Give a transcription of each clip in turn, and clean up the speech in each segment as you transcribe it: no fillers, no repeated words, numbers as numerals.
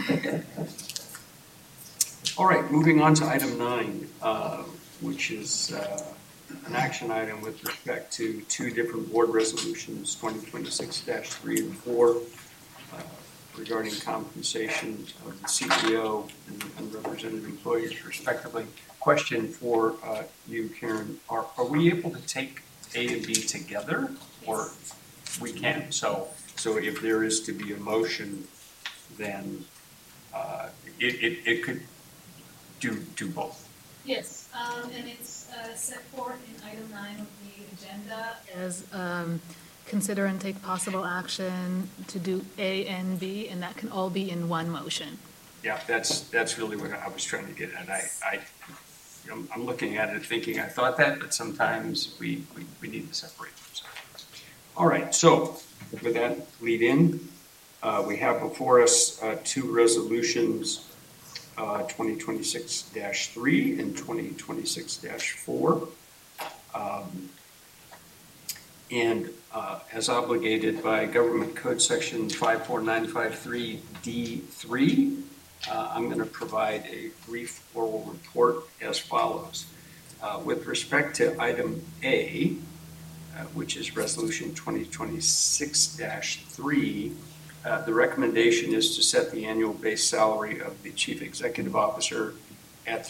All right, moving on to item 9, which is an action item with respect to 2 different board resolutions, 2026-3 and 4, regarding compensation of the CEO and unrepresented employees respectively. Question for you, Karen, are we able to take A and B together, or we can? So if there is to be a motion, then it could do both. Yes, and it's set forth in item 9 of the agenda as consider and take possible action to do A and B, and that can all be in one motion. Yeah, that's really what I was trying to get at. I'm looking at it thinking I thought that, but sometimes we need to separate them. So. All right, so with that lead in, we have before us 2 resolutions, 2026-3 and 2026-4. And as obligated by Government Code Section 54953D3, I'm going to provide a brief oral report as follows. With respect to item A, which is Resolution 2026-3, the recommendation is to set the annual base salary of the Chief Executive Officer at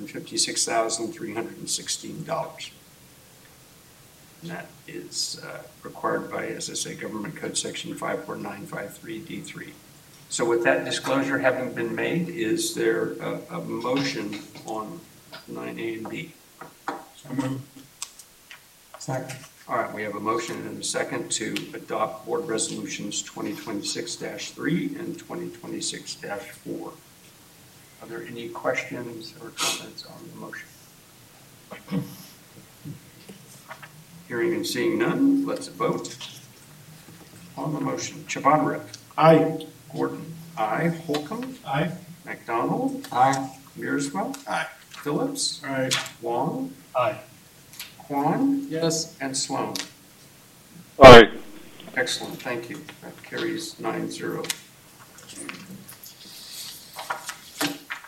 $356,316. And that is required by, as I say, Government Code Section 54953D3. So with that disclosure having been made, is there a motion on 9A and B? So moved. Second. All right, we have a motion and a second to adopt Board Resolutions 2026-3 and 2026-4. Are there any questions or comments on the motion? Hearing and seeing none, let's vote on the motion. Chavanrip. Aye. Gordon. Aye. Holcomb. Aye. McDonald. Aye. Mearswell. Aye. Phillips. Aye. Wong. Aye. Kwan. Yes. And Sloan. Aye. Excellent, thank you. That carries 9-0.